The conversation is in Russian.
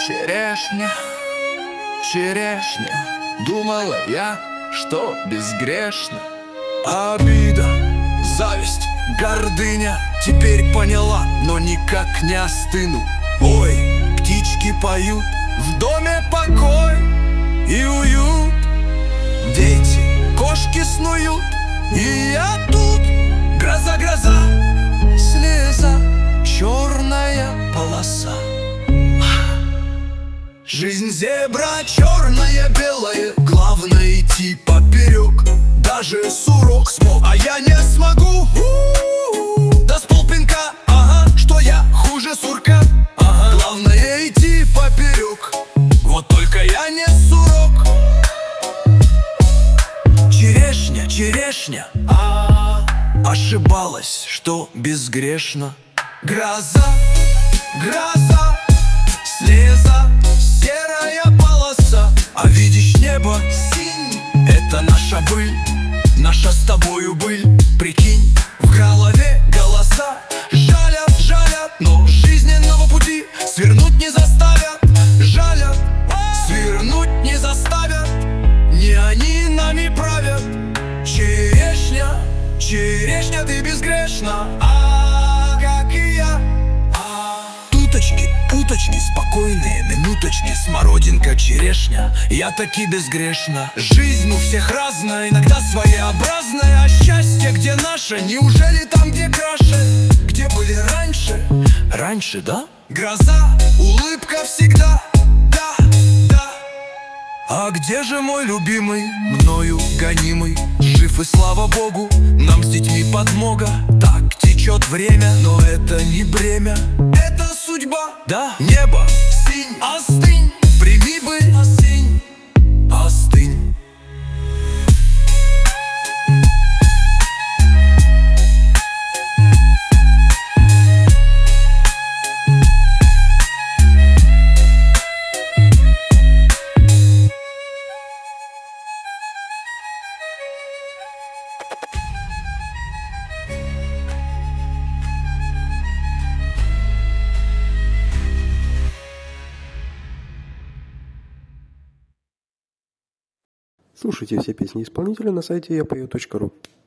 Черешня, черешня, думала я, что безгрешна. Обида, зависть, гордыня теперь поняла, но никак не остыну. Ой, птички поют, в доме покой и уют. Дети, кошки снуют, и я тут. Гроза, гроза, слеза, черная полоса. Жизнь зебра, черное, белое, главное идти поперек. Даже сурок смог, а я не смогу. Да с полпинка, ага, что я хуже сурка. Ага, главное идти поперек. Вот только я не сурок. Черешня, черешня, ошибалась, что безгрешна. Гроза, гроза, слеза, серая полоса. А видишь небо синь, это наша быль, наша с тобою быль. Прикинь, в голове голоса жалят, жалят, но жизненного пути свернуть не заставят. Жалят, свернуть не заставят, не они нами правят. Черешня, черешня, ты безгрешна, как и я. Туточки, уточки, спокойные минуточки, смородинка, черешня, я таки безгрешна. Жизнь у всех разная, иногда своеобразная. А счастье где наше? Неужели там, где краше? Где были раньше? Раньше, да? Гроза, улыбка всегда, да, да. А где же мой любимый, мною гонимый? Жив и слава Богу, нам с детьми подмога. Так течет время, но это не бремя, это судьба. Да, небо, синь, остынь, прими быль, осень, остынь. Слушайте все песни исполнителя на сайте yapою.ru.